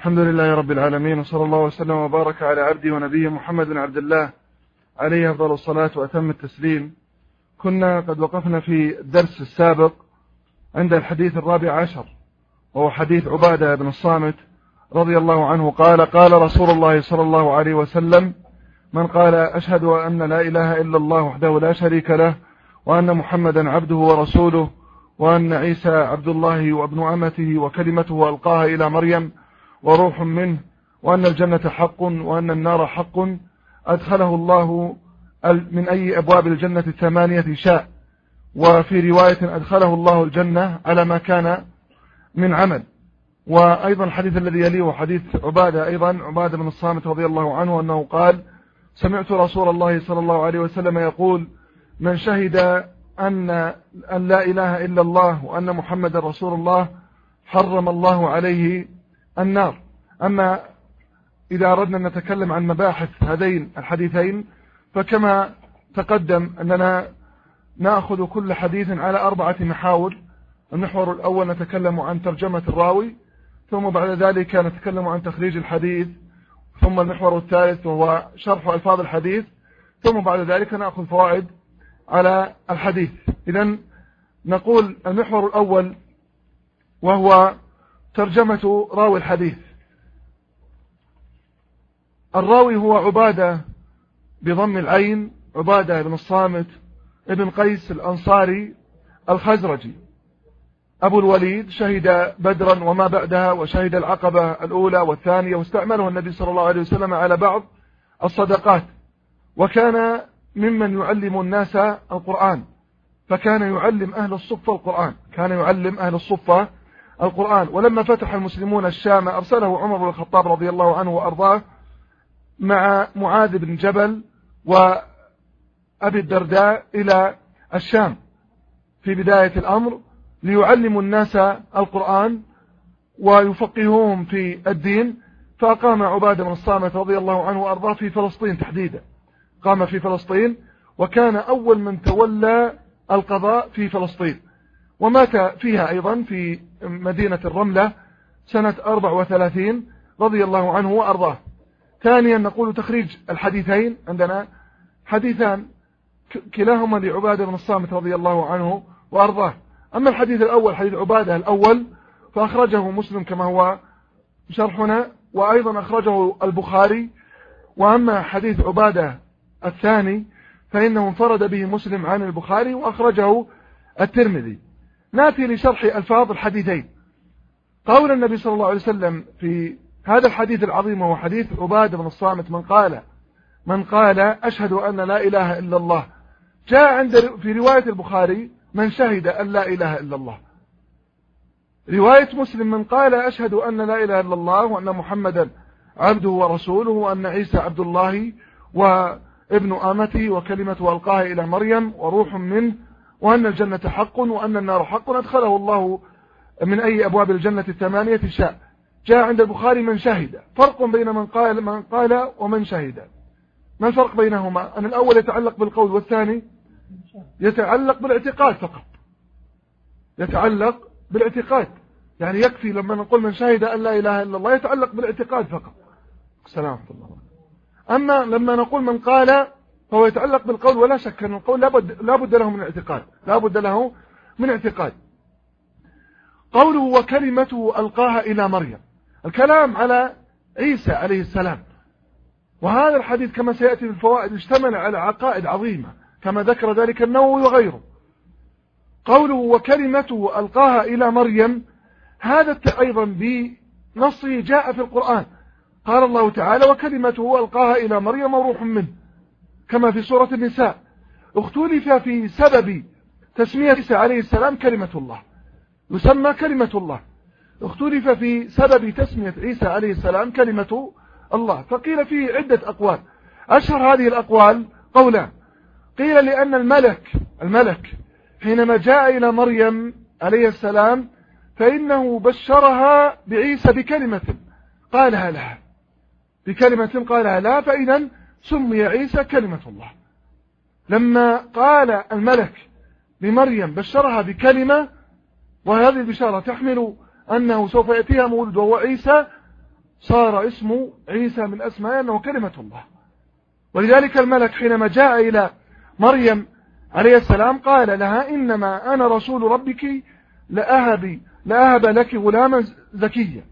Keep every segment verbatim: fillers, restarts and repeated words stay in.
الحمد لله رب العالمين، وصلى الله وسلم وبارك على عبده ونبيه محمد بن عبد الله عليه أفضل الصلاة وأتم التسليم. كنا قد وقفنا في الدرس السابق عند الحديث الرابع عشر، وهو حديث عبادة بن الصامت رضي الله عنه قال: قال رسول الله صلى الله عليه وسلم: من قال أشهد أن لا إله إلا الله وحده لا شريك له وأن محمدا عبده ورسوله وأن عيسى عبد الله وابن أمته وكلمته ألقاها إلى مريم وروح منه وأن الجنة حق وأن النار حق أدخله الله من أي أبواب الجنة الثمانية شاء. وفي رواية أدخله الله الجنة على ما كان من عمل. وأيضا الحديث الذي يليه حديث عبادة أيضا عبادة بن الصامت رضي الله عنه أنه قال: سمعت رسول الله صلى الله عليه وسلم يقول: من شهد أن, أن لا إله إلا الله وأن محمد رسول الله حرم الله عليه النار. أما إذا أردنا أن نتكلم عن مباحث هذين الحديثين فكما تقدم أننا نأخذ كل حديث على أربعة محاور. المحور الأول نتكلم عن ترجمة الراوي، ثم بعد ذلك نتكلم عن تخريج الحديث، ثم المحور الثالث وهو شرح ألفاظ الحديث، ثم بعد ذلك نأخذ فوائد على الحديث. إذن نقول المحور الأول وهو ترجمة راوي الحديث. الراوي هو عبادة بضم العين، عبادة بن الصامت ابن قيس الأنصاري الخزرجي أبو الوليد، شهد بدرا وما بعدها وشهد العقبة الأولى والثانية، واستعمله النبي صلى الله عليه وسلم على بعض الصدقات، وكان ممن يعلم الناس القرآن، فكان يعلم أهل الصفة القرآن كان يعلم أهل الصفة القرآن. ولما فتح المسلمون الشام أرسله عمر بن الخطاب رضي الله عنه وأرضاه مع معاذ بن جبل وأبي الدرداء إلى الشام في بداية الأمر ليعلموا الناس القرآن ويفقهوهم في الدين. فأقام عبادة بن الصامت رضي الله عنه وأرضاه في فلسطين تحديدا، قام في فلسطين، وكان أول من تولى القضاء في فلسطين، ومات فيها أيضا في مدينة الرملة سنة أربع وثلاثين رضي الله عنه وأرضاه. ثانيا نقول تخريج الحديثين. عندنا حديثان كلاهما لعبادة بن الصامت رضي الله عنه وأرضاه. أما الحديث الأول حديث عبادة الأول فأخرجه مسلم كما هو شرحنا، وأيضا أخرجه البخاري. وأما حديث عبادة الثاني فإنه انفرد به مسلم عن البخاري وأخرجه الترمذي. نأتي لشرح ألفاظ الحديثين. قول النبي صلى الله عليه وسلم في هذا الحديث العظيم وهو حديث عبادة بن الصامت: من قال من قال أشهد أن لا إله إلا الله، جاء عند في رواية البخاري: من شهد أن لا إله إلا الله. رواية مسلم: من قال أشهد أن لا إله إلا الله وأن محمدا عبده ورسوله وأن عيسى عبد الله وابن آمته وكلمته ألقاها إلى مريم وروح منه وأن الجنة حق وأن النار حق أدخله الله من أي أبواب الجنة الثمانية شاء. جاء عند البخاري: من شهد. فرق بين من قال من قال ومن شهد. ما الفرق بينهما؟ أن الأول يتعلق بالقول والثاني يتعلق بالاعتقاد فقط، يتعلق بالاعتقاد. يعني يكفي لما نقول من شهد أن لا إله إلا الله يتعلق بالاعتقاد فقط. السلام عليكم ورحمة الله. أما لما نقول من قال فهو يتعلق بالقول، ولا شك أن القول لابد, لابد له من اعتقاد لابد له من اعتقاد. قوله: وكلمته ألقاها إلى مريم، الكلام على عيسى عليه السلام. وهذا الحديث كما سيأتي في الفوائد اشتمل على عقائد عظيمة كما ذكر ذلك النووي وغيره. قوله: وكلمته ألقاها إلى مريم، هذا أيضا بنصه جاء في القرآن. قال الله تعالى: وكلمته ألقاها إلى مريم وروح منه، كما في سورة النساء. اختلف في سبب تسمية عيسى عليه السلام كلمة الله، يسمى كلمة الله. اختلف في سبب تسمية عيسى عليه السلام كلمة الله، فقيل فيه عدة أقوال. أشهر هذه الأقوال قولان. قيل لأن الملك الملك حينما جاء إلى مريم عليه السلام فإنه بشرها بعيسى بكلمة قالها لها بكلمة قالها لها فإذا سمي عيسى كلمة الله. لما قال الملك لمريم بشرها بكلمة، وهذه البشارة تحمل أنه سوف يأتيها مولد وهو عيسى، صار اسم عيسى من أسماء أنه كلمة الله. ولذلك الملك حينما جاء إلى مريم عليه السلام قال لها إنما أنا رسول ربك لأهب, لأهب لك غلاما زكيا،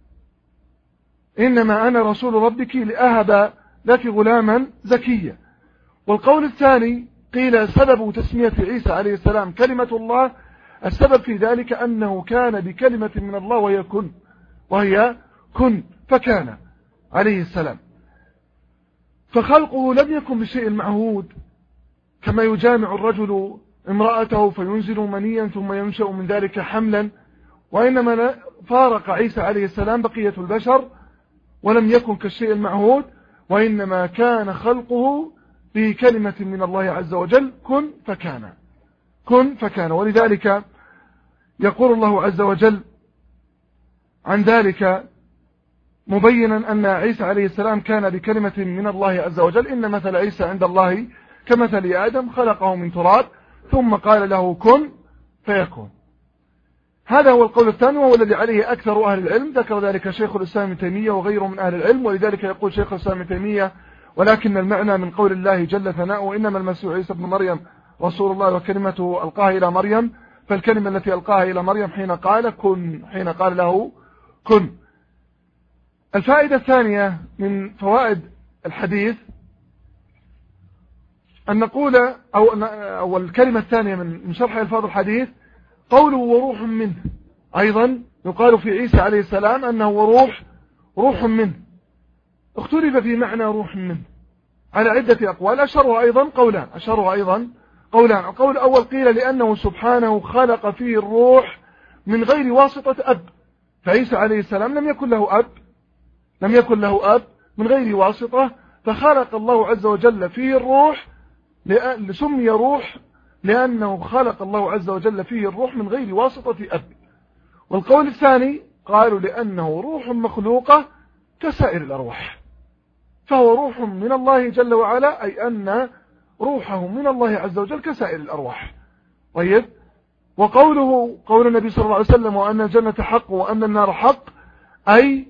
إنما أنا رسول ربك لأهب لك غلاما زكيا. والقول الثاني قيل سبب تسمية عيسى عليه السلام كلمة الله، السبب في ذلك أنه كان بكلمة من الله وهي كن، وهي كن فكان عليه السلام. فخلقه لم يكن بشيء معهود كما يجامع الرجل امرأته فينزل منيا ثم ينشأ من ذلك حملا، وإنما فارق عيسى عليه السلام بقية البشر ولم يكن كالشيء المعهود، وإنما كان خلقه بكلمة من الله عز وجل كن فكان، كن فكان. ولذلك يقول الله عز وجل عن ذلك مبينا أن عيسى عليه السلام كان بكلمة من الله عز وجل، إن مثل عيسى عند الله كمثل آدم خلقه من تراب ثم قال له كن فيكون. هذا هو القول الثاني وهو الذي عليه أكثر أهل العلم، ذكر ذلك شيخ الإسلام ابن تيمية وغيره من أهل العلم. ولذلك يقول شيخ الإسلام ابن تيمية ولكن المعنى من قول الله جل ثناؤه إنما المسيح عيسى ابن مريم رسول الله وكلمته ألقاها إلى مريم، فالكلمة التي ألقاها إلى مريم حين قال كن، حين قال له كن. الفائدة الثانية من فوائد الحديث أن نقول أو, أو الكلمة الثانية من شرح ألفاظ الحديث قوله وروح منه. أيضا يقال في عيسى عليه السلام أنه وروح روح منه، اختلف في معنى روح منه على عدة أقوال، أشرها أيضا قولان أشرها أيضا قولان القول الأول قيل لأنه سبحانه خلق فيه الروح من غير واسطة أب، فعيسى عليه السلام لم يكن له أب لم يكن له أب من غير واسطة، فخلق الله عز وجل فيه الروح، سمي روح لأنه خلق الله عز وجل فيه الروح من غير واسطة أب. والقول الثاني قالوا لأنه روح مخلوقة كسائر الأرواح، فهو روح من الله جل وعلا، أي أن روحه من الله عز وجل كسائر الأرواح. طيب، وقوله قول النبي صلى الله عليه وسلم وأن الجنة حق وأن النار حق، أي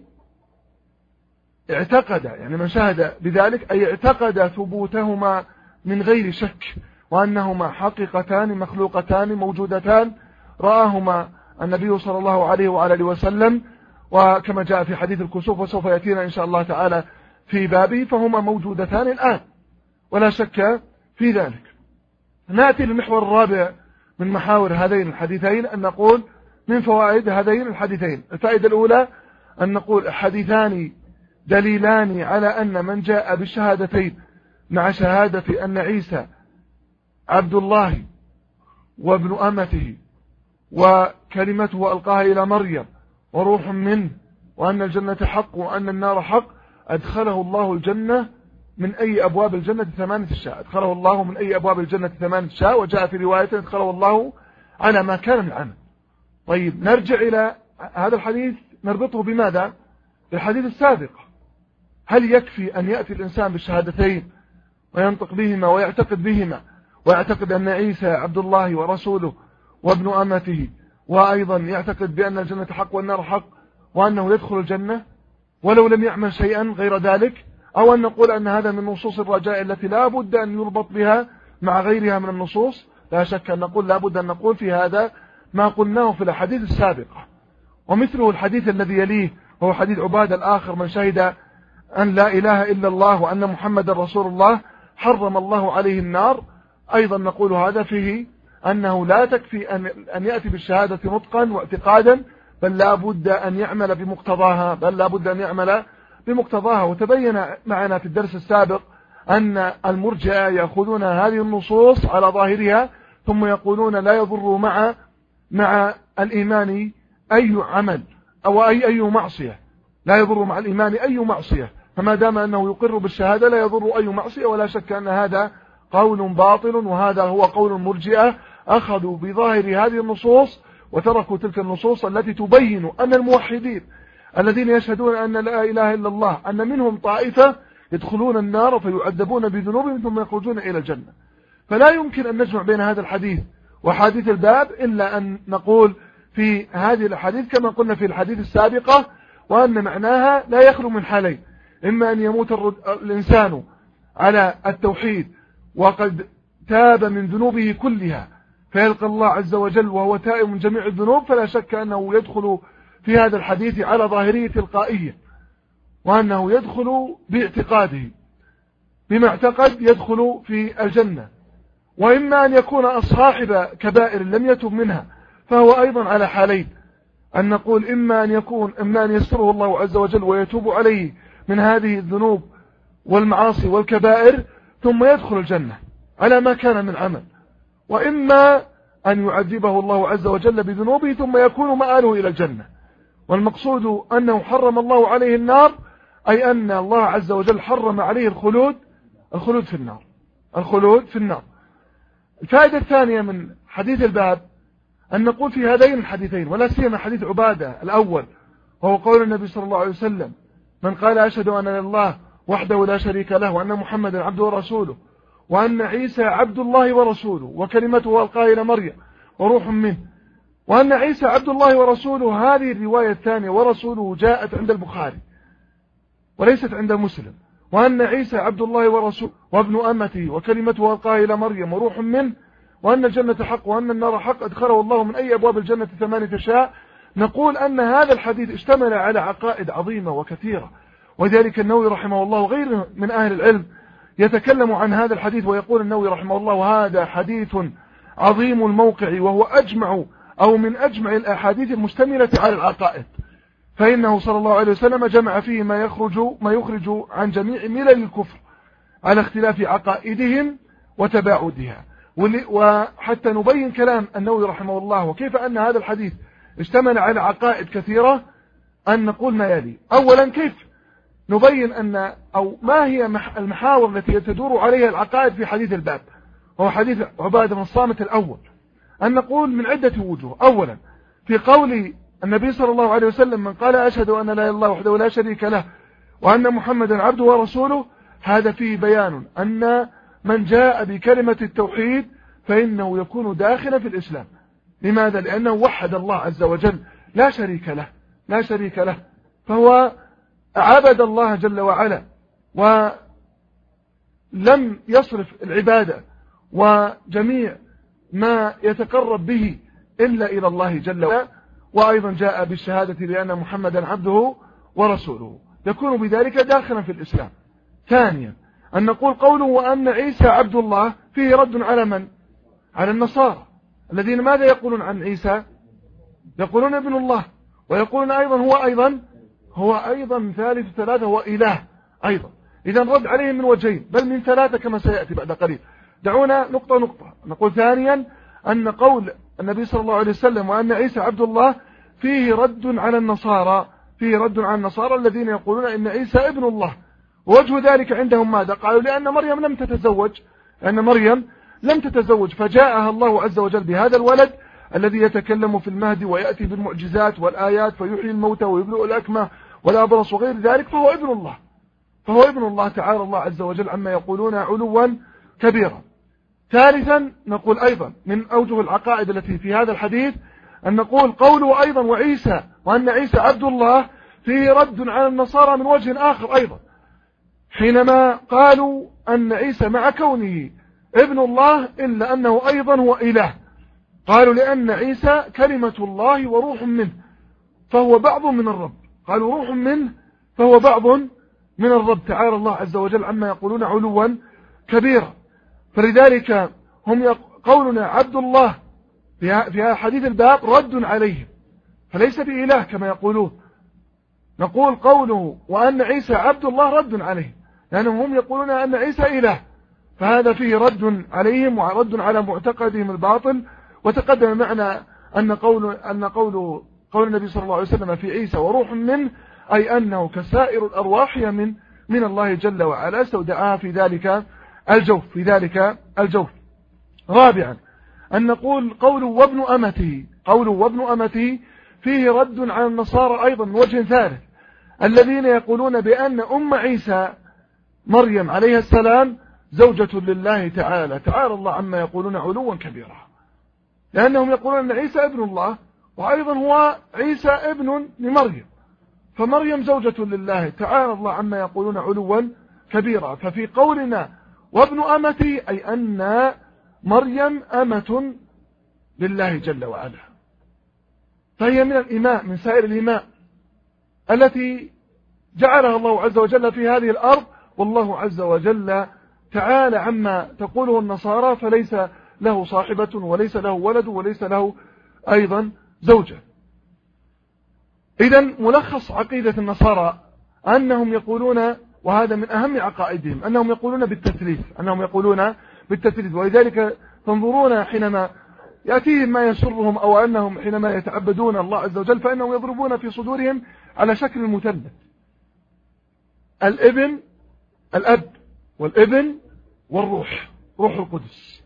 اعتقد، يعني من شاهد بذلك أي اعتقد ثبوتهما من غير شك، وأنهما حقيقتان مخلوقتان موجودتان رآهما النبي صلى الله عليه وعلى وسلم، وكما جاء في حديث الكسوف وسوف يأتينا إن شاء الله تعالى في بابه، فهما موجودتان الآن ولا شك في ذلك. نأتي للمحور الرابع من محاور هذين الحديثين، أن نقول من فوائد هذين الحديثين. الفائدة الأولى أن نقول حديثان دليلان على أن من جاء بالشهادتين مع شهادة أن عيسى عبد الله وابن أمته وكلمته ألقاها إلى مريم وروح منه وأن الجنة حق وأن النار حق، أدخله الله الجنة من أي أبواب الجنة ثمانية شاء، أدخله الله من أي أبواب الجنة ثمانية شاء، وجاء في رواية أدخله الله على ما كان من عمل. طيب، نرجع إلى هذا الحديث نربطه بماذا؟ بالحديث السابق. هل يكفي أن يأتي الإنسان بالشهادتين وينطق بهما ويعتقد بهما ويعتقد أن عيسى عبد الله ورسوله وابن أمته، وأيضا يعتقد بأن الجنة حق والنار حق وأنه يدخل الجنة ولو لم يعمل شيئا غير ذلك؟ أو أن نقول أن هذا من نصوص الرجاء التي لا بد أن يربط بها مع غيرها من النصوص؟ لا شك أن نقول لا بد أن نقول في هذا ما قلناه في الحديث السابقة. ومثله الحديث الذي يليه وهو حديث عبادة الآخر من شهد أن لا إله إلا الله وأن محمد رسول الله حرم الله عليه النار، أيضا نقول هذا فيه أنه لا تكفي أن, أن يأتي بالشهادة نطقا واعتقادا، بل لا بد أن يعمل بمقتضاها بل لا بد أن يعمل بمقتضاها. وتبين معنا في الدرس السابق أن المرجئة يأخذون هذه النصوص على ظاهرها ثم يقولون لا يضر مع مع الإيمان أي عمل أو أي أي معصية، لا يضر مع الإيمان أي معصية، فما دام أنه يقر بالشهادة لا يضر أي معصية. ولا شك أن هذا قول باطل، وهذا هو قول المرجئة، أخذوا بظاهر هذه النصوص وتركوا تلك النصوص التي تبين أن الموحدين الذين يشهدون أن لا إله إلا الله أن منهم طائفة يدخلون النار فيعذبون بذنوبهم ثم يخرجون إلى الجنة. فلا يمكن أن نجمع بين هذا الحديث وحديث الباب إلا أن نقول في هذه الحديث كما قلنا في الحديث السابقة، وأن معناها لا يخلو من حالين: إما أن يموت الإنسان على التوحيد وقد تاب من ذنوبه كلها فيلقى الله عز وجل وهو تائب من جميع الذنوب، فلا شك أنه يدخل في هذا الحديث على ظاهرية تلقائية، وأنه يدخل باعتقاده بما اعتقد يدخل في الجنة. وإما أن يكون صاحب كبائر لم يتب منها، فهو أيضا على حالين: أن نقول إما أن يكون إما أن يستره الله عز وجل ويتوب عليه من هذه الذنوب والمعاصي والكبائر ثم يدخل الجنة على ما كان من عمل، وإما أن يعذبه الله عز وجل بذنوبه ثم يكون مآله إلى الجنة. والمقصود أنه حرم الله عليه النار، أي أن الله عز وجل حرم عليه الخلود الخلود في النار الخلود في النار. الفائدة الثانية من حديث الباب أن نقول في هذين الحديثين، ولا سيما حديث عبادة الأول وهو قول النبي صلى الله عليه وسلم: من قال أشهد أن الله وحده لا شريك له وأن محمدا عبده ورسوله وأن عيسى عبد الله ورسوله وكلمته ألقاها إلى مريم وروح منه، وأن عيسى عبد الله ورسوله، هذه الرواية الثانية ورسوله جاءت عند البخاري وليست عند مسلم. وأن عيسى عبد الله ورسوله وابن أمته وكلمته ألقاها إلى مريم وروح منه، وأن الجنة حق وأن النار حق أدخله الله من أي أبواب الجنة ثمانية شاء. نقول أن هذا الحديث اشتمل على عقائد عظيمة وكثيرة، وذلك النووي رحمه الله غير من أهل العلم يتكلم عن هذا الحديث ويقول النووي رحمه الله: هذا حديث عظيم الموقع وهو أجمع أو من أجمع الأحاديث المشتملة على العقائد، فإنه صلى الله عليه وسلم جمع فيه ما يخرج ما يخرج عن جميع ملل الكفر على اختلاف عقائدهم وتباعدها. وحتى نبين كلام النووي رحمه الله وكيف أن هذا الحديث اشتمل على عقائد كثيرة، أن نقول ما يلي: أولا، كيف نبين أن أو ما هي المحاور التي تدور عليها العقائد في حديث الباب، وهو حديث عبادة بن الصامت الأول. أن نقول من عدة وجوه: أولا، في قول النبي صلى الله عليه وسلم: من قال أشهد أن لا إله إلا الله وحده لا شريك له وأن محمدا عبده ورسوله، هذا فيه بيان أن من جاء بكلمة التوحيد فإنه يكون داخلا في الإسلام. لماذا؟ لأنه وحد الله عز وجل لا شريك له لا شريك له فهو عبد الله جل وعلا ولم يصرف العبادة وجميع ما يتقرب به إلا إلى الله جل وعلا، وأيضا جاء بالشهادة بأن محمدا عبده ورسوله، يكون بذلك داخلا في الإسلام. ثانيا، أن نقول قوله وأن عيسى عبد الله فيه رد على من؟ على النصارى الذين ماذا يقولون عن عيسى؟ يقولون ابن الله، ويقولون أيضا هو أيضا هو أيضا ثالث ثلاثة، هو إله أيضا. إذا رد عليهم من وجهين، بل من ثلاثة كما سيأتي بعد قليل. دعونا نقطة نقطة. نقول ثانيا أن قول النبي صلى الله عليه وسلم وأن عيسى عبد الله فيه رد على النصارى فيه رد على النصارى الذين يقولون إن عيسى ابن الله. ووجه ذلك عندهم ماذا؟ قالوا لأن مريم لم تتزوج لأن مريم لم تتزوج فجاءها الله عز وجل بهذا الولد الذي يتكلم في المهد ويأتي بالمعجزات والآيات فيحيي الموتى ويبرئ الأكمه والأبرص وغير ذلك، فهو ابن الله فهو ابن الله تعالى الله عز وجل عما يقولون علوا كبيرا. ثالثا، نقول أيضا من أوجه العقائد التي في هذا الحديث أن نقول قوله أيضا وعيسى وأن عيسى عبد الله فيه رد على النصارى من وجه آخر أيضا، حينما قالوا أن عيسى مع كونه ابن الله إلا أنه أيضا هو إله. قالوا لأن عيسى كلمة الله وروح منه فهو بعض من الرب، قالوا روح منه فهو بعض من الرب تعالى الله عز وجل عما يقولون علوا كبيرا. فلذلك هم قولنا عبد الله في حديث الباب رد عليهم، فليس بإله كما يقولون. نقول قوله وأن عيسى عبد الله رد عليهم، لأنهم هم يقولون أن عيسى إله، فهذا فيه رد عليهم ورد على معتقدهم الباطل. وتقدم معنا أن قول أن قوله قول النبي صلى الله عليه وسلم في عيسى وروح منه، أي أنه كسائر الأرواح من من الله جل وعلا استودعها في ذلك الجوف في ذلك الجوف. رابعا، أن نقول قوله وابن أمته قوله وابن أمته فيه رد على النصارى أيضا من وجه ثالث، الذين يقولون بأن أم عيسى مريم عليها السلام زوجة لله تعالى تعالى الله عما يقولون علوا كبيرا، لأنهم يقولون أن عيسى ابن الله وأيضا هو عيسى ابن لمريم، فمريم زوجة لله تعالى الله عما يقولون علوا كبيرا. ففي قولنا وابن أمتي أي أن مريم أمة لله جل وعلا، فهي من الإماء من سائر الإماء التي جعلها الله عز وجل في هذه الأرض، والله عز وجل تعالى عما تقوله النصارى فليس له صاحبة وليس له ولد وليس له أيضا زوجة. إذن ملخص عقيدة النصارى أنهم يقولون، وهذا من أهم عقائدهم، أنهم يقولون بالتثليث أنهم يقولون بالتثليث ولذلك تنظرون حينما يأتيهم ما يسرهم أو أنهم حينما يتعبدون الله عز وجل فإنهم يضربون في صدورهم على شكل المثلث، الابن الأب والابن والروح روح القدس،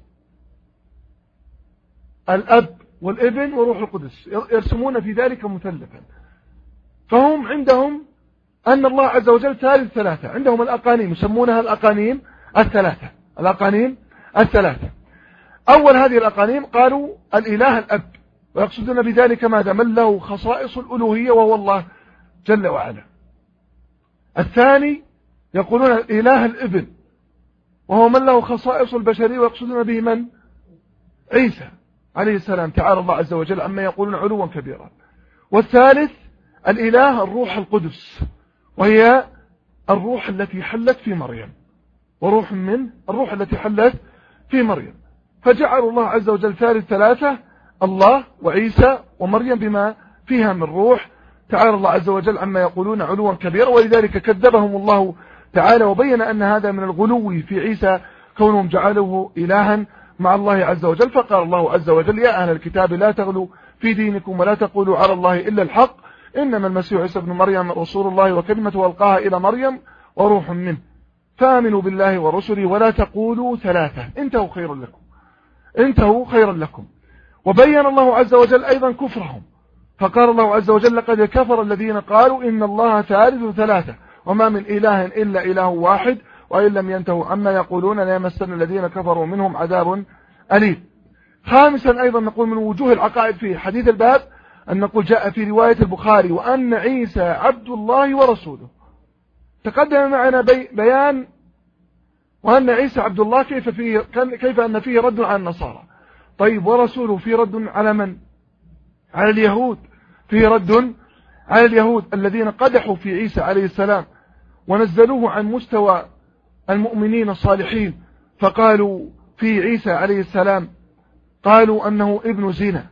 الأب والابن وروح القدس، يرسمون في ذلك مثلثا. فهم عندهم أن الله عز وجل ثالث ثلاثة، عندهم الأقانيم يسمونها الأقانيم الثلاثة الأقانيم الثلاثة أول هذه الأقانيم قالوا الإله الأب، ويقصدون بذلك ماذا؟ من له خصائص الألوهية وهو الله جل وعلا. الثاني يقولون الإله الابن وهو من له خصائص البشرية، ويقصدون به من؟ عيسى عليه السلام تعالى الله عز وجل عما يقولون علوا كبيرا. والثالث الإله الروح القدس، وهي الروح التي حلت في مريم، وروح من الروح التي حلت في مريم. فجعلوا الله عز وجل ثالث ثلاثة الله وعيسى ومريم بما فيها من روح تعالى الله عز وجل عما يقولون علوا كبيرا. ولذلك كذبهم الله تعالى وبين أن هذا من الغلو في عيسى كونهم جعلوه إلها مع الله عز وجل. فقال الله عز وجل يا أهل الكتاب لا تغلوا في دينكم ولا تقولوا على الله إلا الحق إنما المسيح عيسى ابن مريم رسول الله وكلمته ألقاها إلى مريم وروح منه فآمنوا بالله ورسله ولا تقولوا ثلاثة انتهوا خيرا لكم انتهوا خيرا لكم. وبين الله عز وجل أيضا كفرهم، فقال الله عز وجل قد كفر الذين قالوا إن الله ثالث ثلاثة وما من إله إلا إله واحد وإن لم ينتهوا عما يقولون ليمسن الذين كفروا منهم عذاب أليم. خامسا أيضا نقول من وجوه العقائد في حديث الباب أن نقول جاء في رواية البخاري وأن عيسى عبد الله ورسوله. تقدم معنا بي بيان وأن عيسى عبد الله كيف فيه كيف أن فيه رد على النصارى. طيب ورسوله فيه رد على من؟ على اليهود، فيه رد على اليهود الذين قدحوا في عيسى عليه السلام ونزلوه عن مستوى المؤمنين الصالحين، فقالوا في عيسى عليه السلام قالوا أنه ابن زنا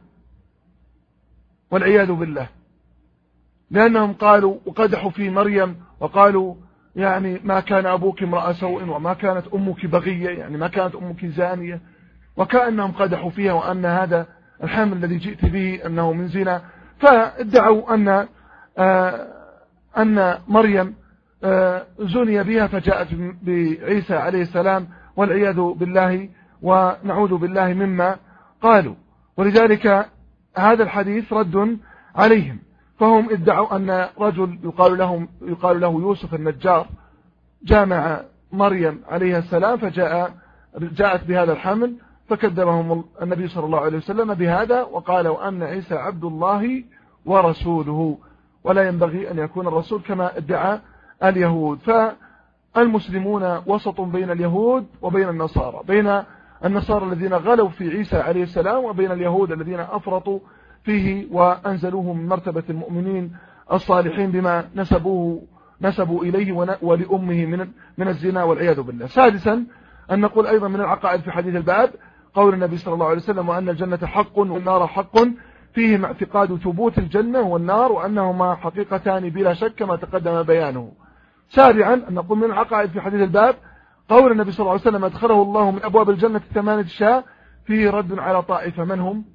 والعياذ بالله، لأنهم قالوا وقدحوا في مريم وقالوا يعني ما كان أبوك امرأ سوء وما كانت أمك بغية، يعني ما كانت أمك زانية، وكأنهم قدحوا فيها وأن هذا الحمل الذي جئت به أنه من زنا. فادعوا أن آه أن مريم آه زني بها فجاءت بعيسى عليه السلام والعياذ بالله ونعوذ بالله مما قالوا. ولذلك هذا الحديث رد عليهم. فهم ادعوا أن رجل يقال له يقال له يوسف النجار جامع مريم عليه السلام فجاء جاءت بهذا الحمل، فكذبهم النبي صلى الله عليه وسلم بهذا وقالوا أن عيسى عبد الله ورسوله ولا ينبغي أن يكون الرسول كما ادعى اليهود. فالمسلمون وسط بين اليهود وبين النصارى، بين النصارى الذين غلوا في عيسى عليه السلام وبين اليهود الذين أفرطوا فيه وأنزلوه من مرتبة المؤمنين الصالحين بما نسبوه نسبوا إليه ولأمه من من الزنا والعياذ بالله. سادسا أن نقول أيضا من العقائد في حديث الباب قول النبي صلى الله عليه وسلم وأن الجنة حق والنار حق، فيه اعتقاد ثبوت الجنة والنار وأنهما حقيقتان بلا شك كما تقدم بيانه. سابعا أن نقول من العقائد في حديث الباب قول النبي صلى الله عليه وسلم أدخله الله من أبواب الجنة ثمانية شاء، فيه رد على طائفة من هم؟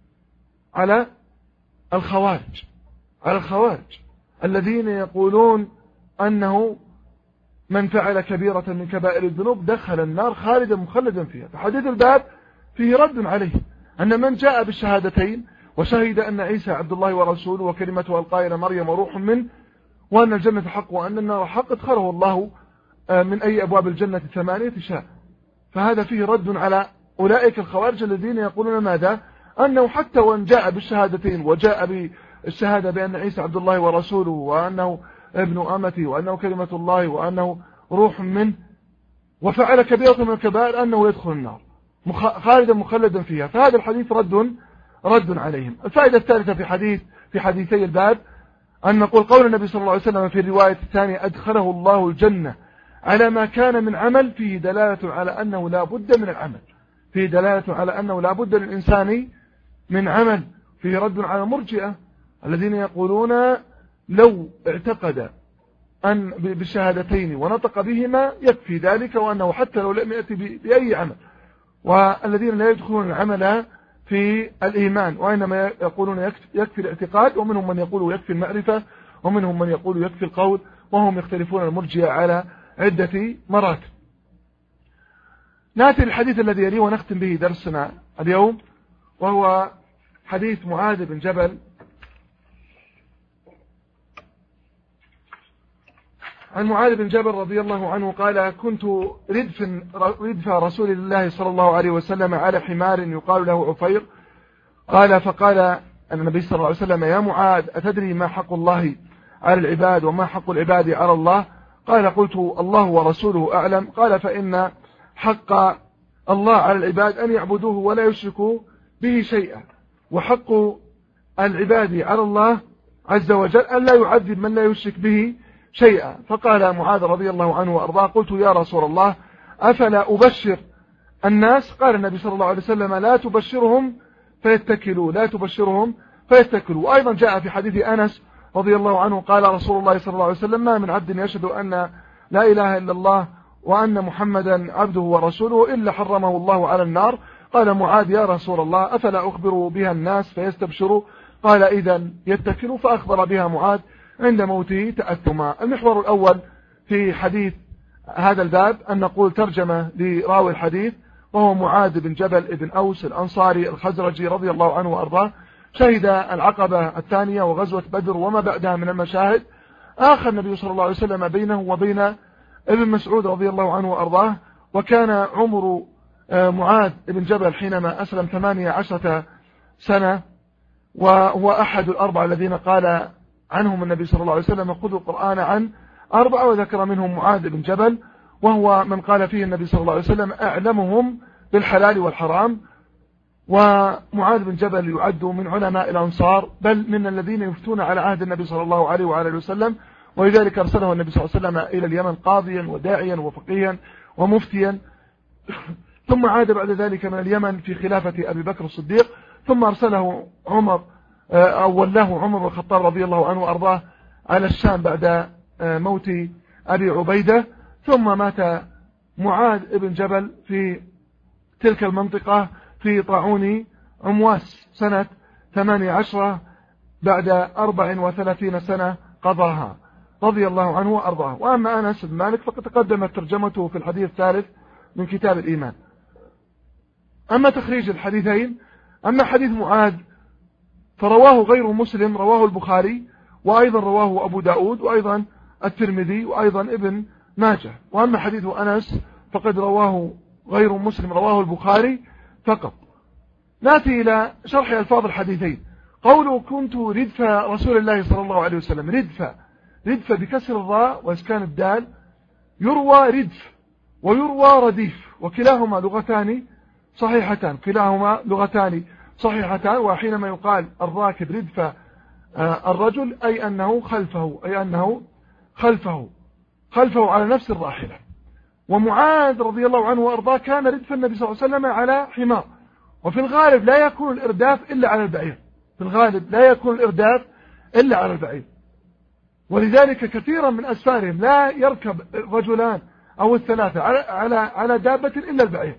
على الخوارج على الخوارج الذين يقولون أنه من فعل كبيرة من كبائر الذنوب دخل النار خالدا مخلدا فيها. فحديث الباب فيه رد عليه أن من جاء بالشهادتين وشهد أن عيسى عبد الله ورسوله وكلمته ألقاها إلى مريم وروح منه وأن الجنة حق وأن النار حق ادخله الله من أي أبواب الجنة ثمانية شاء. فهذا فيه رد على أولئك الخوارج الذين يقولون ماذا؟ أنه حتى وان جاء بالشهادتين وجاء الشهادة بأن عيسى عبد الله ورسوله وأنه ابن أمته وأنه كلمة الله وأنه روح منه، وفعل كبيرة من الكبائر أنه يدخل النار خالدا مخلدا فيها. فهذا الحديث رد رد عليهم. الفائدة الثالثة في حديث في حديثي الباب أن نقول قول النبي صلى الله عليه وسلم في الرواية الثانية أدخله الله الجنة على ما كان من عمل، فيه دلالة على أنه لا بد من العمل، فيه دلالة على أنه لا بد للإنسان من عمل. فيه رد على المرجئة الذين يقولون لو اعتقد أن بالشهادتين ونطق بهما يكفي ذلك، وأنه حتى لو لم يأتي بأي عمل، والذين لا يدخلون العمل في الإيمان، وإنما يقولون يكفي الاعتقاد، ومنهم من يقول يكفي المعرفة، ومنهم من يقول يكفي القول، وهم يختلفون المرجئة على عدة مراتب. نأتي للحديث الذي يليه ونختم به درسنا اليوم، وهو حديث معاذ بن جبل عن معاذ بن جبل رضي الله عنه قال: كنت ردف, ردف رسول الله صلى الله عليه وسلم على حمار يقال له عفير. قال فقال النبي صلى الله عليه وسلم: يا معاذ أتدري ما حق الله على العباد وما حق العباد على الله؟ قال: قلت: الله ورسوله أعلم. قال: فإن حق الله على العباد أن يعبدوه ولا يشركوا به شيئا، وحق العباد على الله عز وجل أن لا يعذب من لا يشرك به شيئا. فقال معاذ رضي الله عنه وأرضاه: قلت: يا رسول الله أفلا أبشر الناس؟ قال النبي صلى الله عليه وسلم: لا تبشرهم فيتكلوا، لا تبشرهم فيتكلوا. وأيضا جاء في حديث أنس رضي الله عنه قال رسول الله صلى الله عليه وسلم: ما من عبد يشهد أن لا إله إلا الله وأن محمدا عبده ورسوله إلا حرمه الله على النار. قال معاذ: يا رسول الله أفلا أخبر بها الناس فيستبشروا؟ قال: إذن يتكلوا. فأخبر بها معاذ عند موته تأثما. المحور الأول في حديث هذا الباب أن نقول ترجمة لراوي الحديث، وهو معاذ بن جبل ابن أوس الأنصاري الخزرجي رضي الله عنه وأرضاه، شهد العقبة الثانية وغزوة بدر وما بعدها من المشاهد. آخر النبي صلى الله عليه وسلم بينه وبين ابن مسعود رضي الله عنه وأرضاه، وكان عمر معاذ بن جبل حينما أسلم ثمانية عشرة سنة، وهو أحد الأربعة الذين قال عنهم النبي صلى الله عليه وسلم: خذوا القرآن عن أربعة، وذكر منهم معاذ بن جبل، وهو من قال فيه النبي صلى الله عليه وسلم: أعلمهم بالحلال والحرام. ومعاذ بن جبل يعد من علماء الأنصار، بل من الذين يفتون على عهد النبي صلى الله عليه وعلى اله وسلم، ولذلك أرسله النبي صلى الله عليه وسلم إلى اليمن قاضيا وداعيا وفقيا ومفتيا، ثم عاد بعد ذلك من اليمن في خلافة أبي بكر الصديق، ثم أرسله عمر أو ولاه عمر بن الخطاب رضي الله عنه وأرضاه على الشام بعد موت أبي عبيدة. ثم مات معاذ بن جبل في تلك المنطقة في طاعون عمواس سنة ثمانية عشرة بعد أربع وثلاثين سنة قضاها رضي الله عنه وأرضاه. وأما أنس بن مالك فقد تقدمت ترجمته في الحديث الثالث من كتاب الإيمان. أما تخريج الحديثين، أما حديث معاذ فرواه غير مسلم، رواه البخاري، وأيضا رواه أبو داود، وأيضا الترمذي، وأيضا ابن ماجه. وأما حديث أنس فقد رواه غير مسلم، رواه البخاري فقط. نأتي إلى شرح ألفاظ الحديثين. قوله: كنت ردف رسول الله صلى الله عليه وسلم. ردف ردف بكسر الراء وإسكان الدال، يروى ردف ويروى رديف، وكلاهما لغتان صحيحتان، كلاهما لغتان صحيحتان. وحينما يقال الراكب ردف الرجل أي أنه خلفه، أي أنه خلفه خلفه على نفس الراحلة. ومعاذ رضي الله عنه وأرضاه كان ردف النبي صلى الله عليه وسلم على حمار، وفي الغالب لا يكون الإرداف إلا على البعير، في الغالب لا يكون الإرداف إلا على البعير. ولذلك كثيرا من أسفارهم لا يركب رجلان أو الثلاثة على على على دابة إلا البعير،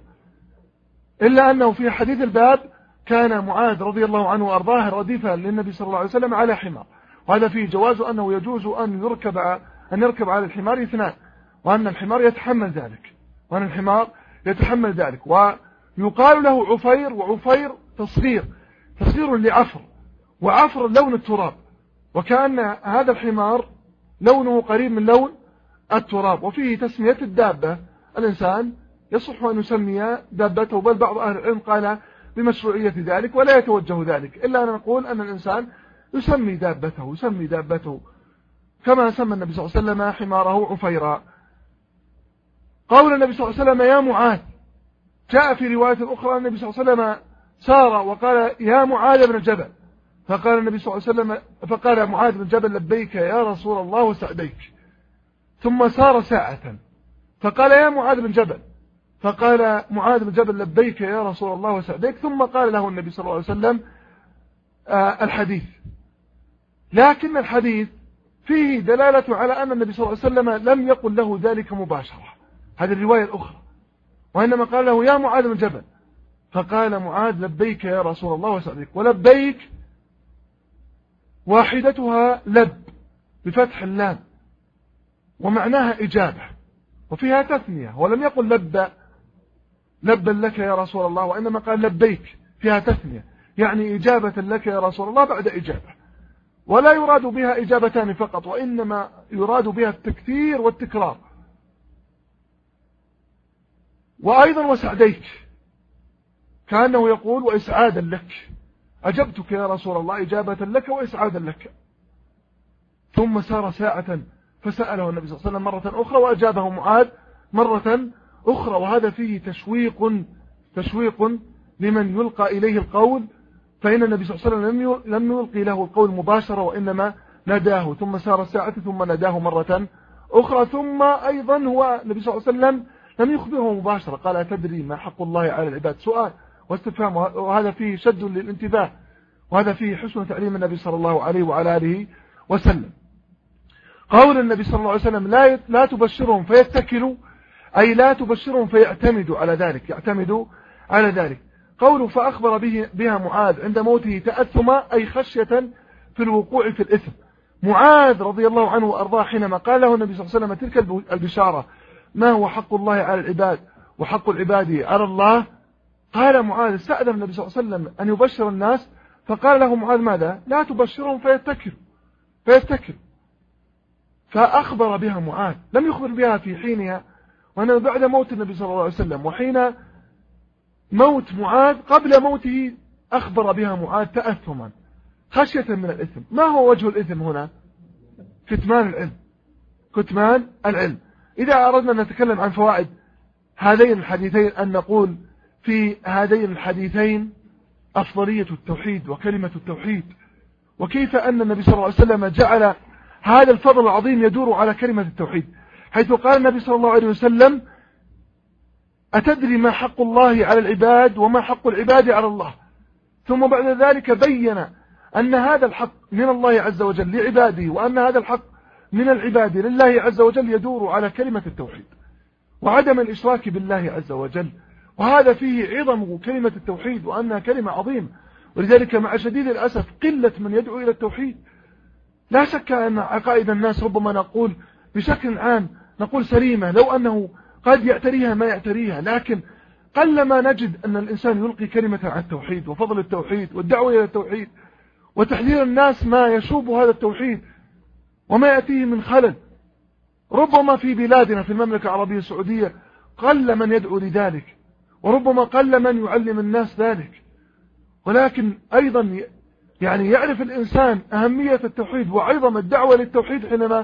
إلا أنه في حديث الباب كان معاذ رضي الله عنه وأرضاه رديفا للنبي صلى الله عليه وسلم على حمار. وهذا فيه جواز أنه يجوز أن يركب أن يركب على الحمار اثنان، وأن الحمار يتحمل ذلك، وأن الحمار يتحمل ذلك. ويقال له عفير، وعفير تصغير تصغير لعفر، وعفر لون التراب، وكأن هذا الحمار لونه قريب من لون التراب. وفيه تسمية الدابة، الإنسان يصح أن يسمي دابته، بل بعض أهل العلم قال بمشروعية ذلك ولا يتوجه ذلك، إلا أن نقول أن الإنسان يسمي دابته يسمي دابته كما سمى النبي صلى الله عليه وسلم حماره عفيرا. قول النبي صلى الله عليه وسلم يا معاذ، جاء في رواية أخرى النبي صلى الله عليه وسلم سار وقال يا معاذ بن جبل، فقال النبي صلى الله عليه وسلم فقال معاذ بن جبل لبيك يا رسول الله وسعديك، ثم سار ساعة فقال يا معاذ بن جبل، فقال معاذ بن جبل لبيك يا رسول الله وسعديك، ثم قال له النبي صلى الله عليه وسلم آه الحديث. لكن الحديث فيه دلالة على أن النبي صلى الله عليه وسلم لم يقل له ذلك مباشرة، هذه الرواية الأخرى، وإنما قال له يا معاذ بن جبل، فقال معاذ لبيك يا رسول الله وسعديك. ولبيك واحدتها لب بفتح اللام ومعناها إجابة، وفيها تثنية، ولم يقل لب لبا لك يا رسول الله، وإنما قال لبيك فيها تثنية، يعني إجابة لك يا رسول الله بعد إجابة، ولا يراد بها إجابتان فقط، وإنما يراد بها التكثير والتكرار. وأيضا وسعديك كأنه يقول وإسعادا لك، أجبتك يا رسول الله إجابة لك وإسعادا لك. ثم سار ساعة فسأله النبي صلى الله عليه وسلم مرة أخرى وأجابه معاذ مرة أخرى، وهذا فيه تشويق تشويق لمن يلقى إليه القول، فإن النبي صلى الله عليه وسلم لم يلقي له القول مباشرة، وإنما نداه، ثم سار ساعة ثم نداه مرة أخرى. ثم أيضا هو النبي صلى الله عليه وسلم لم يخبره مباشرة، قال أتدري ما حق الله على العباد؟ سؤال واستفهام، وهذا فيه شد للانتباه، وهذا فيه حسن تعليم النبي صلى الله عليه وعلى آله وسلم. قول النبي صلى الله عليه وسلم لا لا تبشرهم فيتكلوا، أي لا تبشرهم فيعتمدوا على ذلك، يعتمدوا على ذلك. قوله فأخبر به بها معاذ عند موته تأثما، أي خشية في الوقوع في الإثم. معاذ رضي الله عنه وأرضاه حينما قال له النبي صلى الله عليه وسلم تلك البشارة ما هو حق الله على العباد وحق العباد على الله، قال معاذ استأذن النبي صلى الله عليه وسلم أن يبشر الناس، فقال له معاذ ماذا؟ لا تبشرهم فيتكلوا فيتكلوا فأخبر بها معاذ، لم يخبر بها في حينها، وأنه بعد موت النبي صلى الله عليه وسلم، وحين موت معاذ قبل موته أخبر بها معاذ تأثما خشية من الإثم. ما هو وجه الإثم هنا؟ كتمان العلم، كتمان العلم. إذا أردنا أن نتكلم عن فوائد هذين الحديثين أن نقول في هذين الحديثين أفضلية التوحيد وكلمة التوحيد، وكيف أن النبي صلى الله عليه وسلم جعل هذا الفضل العظيم يدور على كلمة التوحيد، حيث قال النبي صلى الله عليه وسلم أتدري ما حق الله على العباد وما حق العباد على الله، ثم بعد ذلك بين أن هذا الحق من الله عز وجل لعباده، وأن هذا الحق من العباد لله عز وجل يدور على كلمة التوحيد وعدم الإشراك بالله عز وجل. وهذا فيه عظم كلمة التوحيد وأنها كلمة عظيمة، ولذلك مع شديد الأسف قلة من يدعو إلى التوحيد. لا شك أن عقائد الناس ربما نقول بشكل عام نقول سليمة، لو أنه قد يعتريها ما يعتريها، لكن قلما نجد أن الإنسان يلقي كلمة عن التوحيد وفضل التوحيد والدعوة إلى التوحيد وتحذير الناس ما يشوب هذا التوحيد وما يأتيه من خلل. ربما في بلادنا في المملكة العربية السعودية قل من يدعو لذلك، وربما قل من يعلم الناس ذلك، ولكن أيضا يعني يعرف الإنسان أهمية التوحيد وعظم الدعوة للتوحيد حينما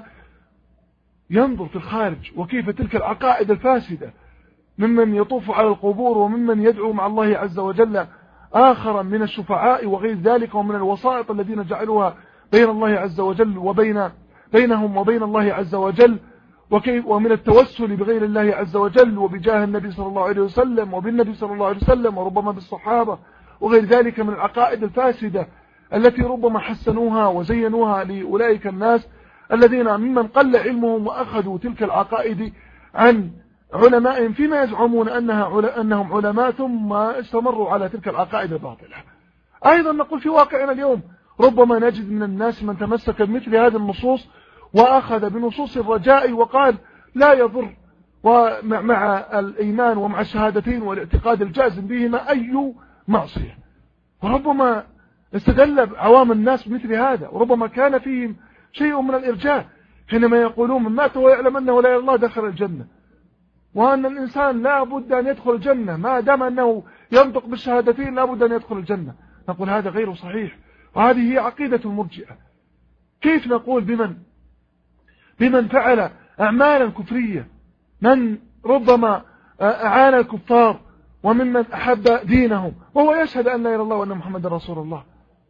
ينظر في الخارج وكيف تلك العقائد الفاسدة ممن يطوف على القبور وممن يدعو مع الله عز وجل آخرا من الشفعاء وغير ذلك ومن الوسائط الذين جعلوها بين الله عز وجل وبين بينهم وبين الله عز وجل، وكيف ومن التوسل بغير الله عز وجل وبجاه النبي صلى الله عليه وسلم وبالنبي صلى الله عليه وسلم وربما بالصحابة وغير ذلك من العقائد الفاسدة التي ربما حسنوها وزينوها لأولئك الناس الذين ممن قل علمهم وأخذوا تلك العقائد عن علمائهم فيما يزعمون أنها أنهم علماء ثم استمروا على تلك العقائد الباطلة. أيضا نقول في واقعنا اليوم ربما نجد من الناس من تمسك بمثل هذه النصوص وأخذ بنصوص الرجاء وقال لا يضر ومع الإيمان ومع الشهادتين والاعتقاد الجازم بهما أي معصية، وربما استدل عوام الناس بمثل هذا، وربما كان فيهم شيء من الإرجاء حينما يقولون من مات ويعلم أنه لا إله إلا الله دخل الجنة، وأن الإنسان لا بد أن يدخل الجنة ما دام أنه ينطق بالشهادتين لا بد أن يدخل الجنة. نقول هذا غير صحيح، وهذه هي عقيدة المرجئة. كيف نقول بمن بمن فعل أعمالا كفرية، من ربما أعان الكفار وممن أحب دينهم وهو يشهد أن لا إله إلا الله وأن محمد رسول الله،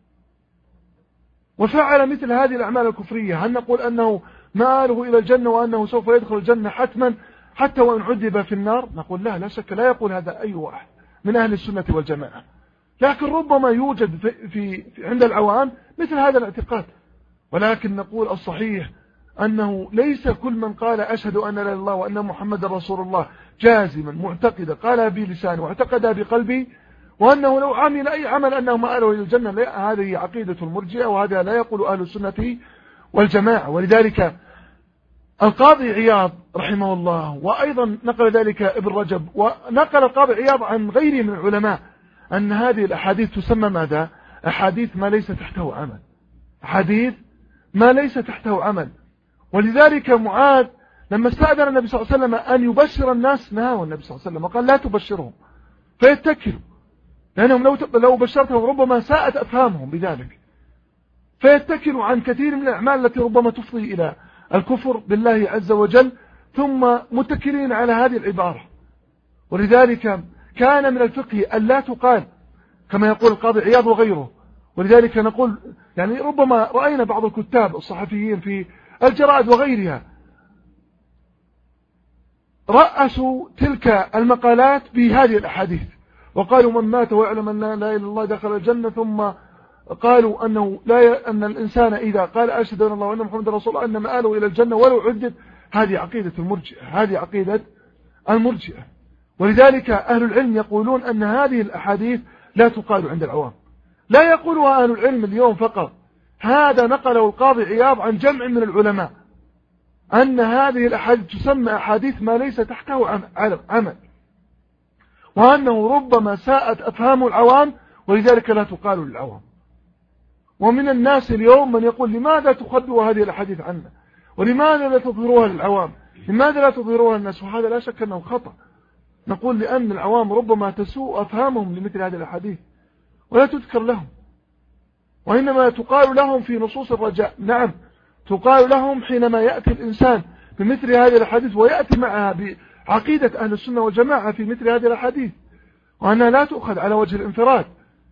وفعل مثل هذه الأعمال الكفرية، هل نقول أنه مآله إلى الجنة وأنه سوف يدخل الجنة حتما حتى وإن عذب في النار؟ نقول لا، لا شك لا يقول هذا أي واحد من أهل السنة والجماعة، لكن ربما يوجد في, في, في عند العوام مثل هذا الاعتقاد. ولكن نقول الصحيح أنه ليس كل من قال أشهد أن لا إله إلا الله وأن محمد رسول الله جازما معتقدا قالها بلسانه واعتقدها بقلبي وأنه لو عمل أي عمل أنه مآله إلى الجنة، لا، هذه عقيدة المرجئة وهذا لا يقول أهل السنة والجماعة. ولذلك القاضي عياض رحمه الله وأيضا نقل ذلك ابن رجب ونقل القاضي عياض عن غيره من العلماء أن هذه الأحاديث تسمى ماذا؟ أحاديث ما ليس تحته عمل، أحاديث ما ليس تحته عمل. ولذلك معاذ لما استأذن النبي صلى الله عليه وسلم أن يبشر الناس نهاه النبي صلى الله عليه وسلم وقال لا تبشرهم فيتكلوا، لأنهم لو لو بشرتهم ربما ساءت أفهامهم بذلك، فيتكلوا عن كثير من الأعمال التي ربما تفضي إلى الكفر بالله عز وجل، ثم متكلين على هذه العبارة. ولذلك كان من الفقه أن لا تقال كما يقول القاضي عياض وغيره. ولذلك نقول يعني ربما رأينا بعض الكتاب الصحفيين في الجرائد وغيرها رأسوا تلك المقالات بهذه الأحاديث وقالوا من مات ويعلم أن لا إله إلا الله دخل الجنة، ثم قالوا أنه لا ي... أن الإنسان إذا قال أشهد أن الله وأن محمد رسول الله أن مآله إلى الجنة ولو عذب. هذه عقيدة المرجئة، هذه عقيدة المرجئة. ولذلك أهل العلم يقولون أن هذه الأحاديث لا تقال عند العوام، لا يقولها أهل العلم اليوم فقط، هذا نقله القاضي عياض عن جمع من العلماء أن هذه الأحاديث تسمى أحاديث ما ليس تحته عمل، وأنه ربما ساءت أفهام العوام ولذلك لا تقال للعوام. ومن الناس اليوم من يقول لماذا تخبوا هذه الأحاديث عنا ولماذا لا تظهروها للعوام، لماذا لا تظهروها للناس؟ وهذا لا شك أنه خطأ. نقول لأن العوام ربما تسوء أفهامهم لمثل هذه الأحاديث ولا تذكر لهم، وإنما تقال لهم في نصوص الرجاء. نعم تقال لهم حينما يأتي الإنسان بمثل هذه الأحاديث ويأتي معها بعقيدة أهل السنة والجماعة في مثل هذه الأحاديث، وأنها لا تؤخذ على وجه الانفراد،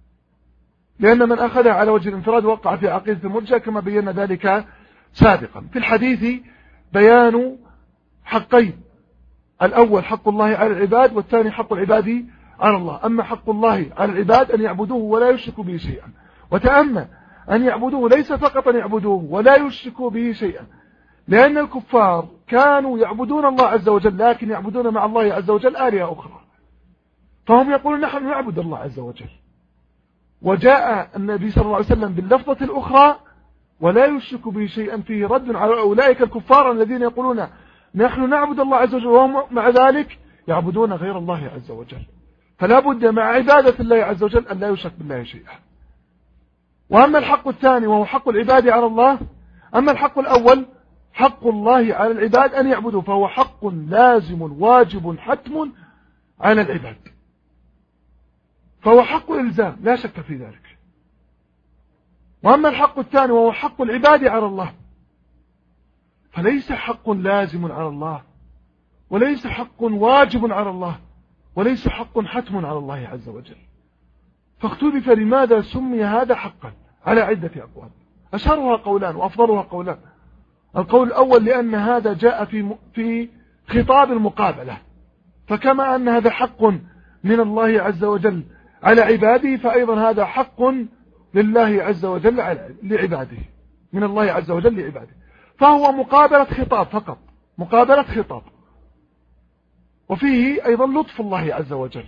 لأن من أخذها على وجه الانفراد وقع في عقيدة المرجئة كما بينا ذلك سابقا. في الحديث بيان حقين، الأول حق الله على العباد والثاني حق العباد على الله. أما حق الله على العباد أن يعبدوه ولا يشركوا به شيئا، وتأمل أن يعبدوه ليس فقط أن يعبدوه ولا يشركوا به شيئا، لأن الكفار كانوا يعبدون الله عز وجل لكن يعبدون مع الله عز وجل آلهة أخرى، فهم يقولون نحن نعبد الله عز وجل. وجاء النبي صلى الله عليه وسلم باللفظة الأخرى ولا يشرك به شيئا فيه رد على أولئك الكفار الذين يقولون نحن نعبد الله عز وجل وهم مع ذلك يعبدون غير الله عز وجل. فلا بد مع عبادة الله عز وجل أن لا يشرك بالله شيئا. وأما الحق الثاني وهو حق العباد على الله، أما الحق الأول حق الله على العباد أن يعبدوا، فهو حق لازم واجب حتم على العباد، فهو حق الإلزام لا شك في ذلك. وأما الحق الثاني وهو حق العباد على الله، فليس حق لازم على الله وليس حق واجب على الله وليس حق حتم على الله عز وجل. فاختلف لماذا سمي هذا حقا على عدة أقوال، أشهرها قولان وأفضلها قولان. القول الأول لأن هذا جاء في في خطاب المقابلة، فكما أن هذا حق من الله عز وجل على عباده فأيضا هذا حق لله عز وجل على لعباده، من الله عز وجل لعباده، فهو مقابلة خطاب فقط، مقابلة خطاب، وفيه أيضا لطف الله عز وجل.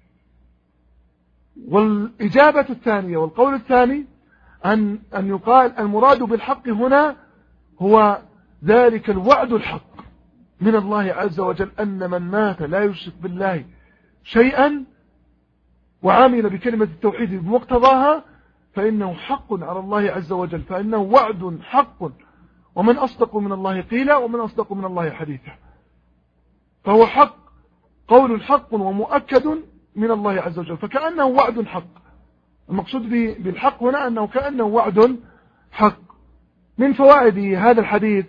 والإجابة الثانية والقول الثاني أن أن يقال المراد بالحق هنا هو ذلك الوعد الحق من الله عز وجل أن من مات لا يشرك بالله شيئا وعامل بكلمة التوحيد بمقتضاها فإنه حق على الله عز وجل، فإنه وعد حق، ومن أصدق من الله قيلا ومن أصدق من الله حديثا. فهو حق، قول حق ومؤكد من الله عز وجل، فكأنه وعد حق. المقصود بالحق هنا أنه كأنه وعد حق. من فوائد هذا الحديث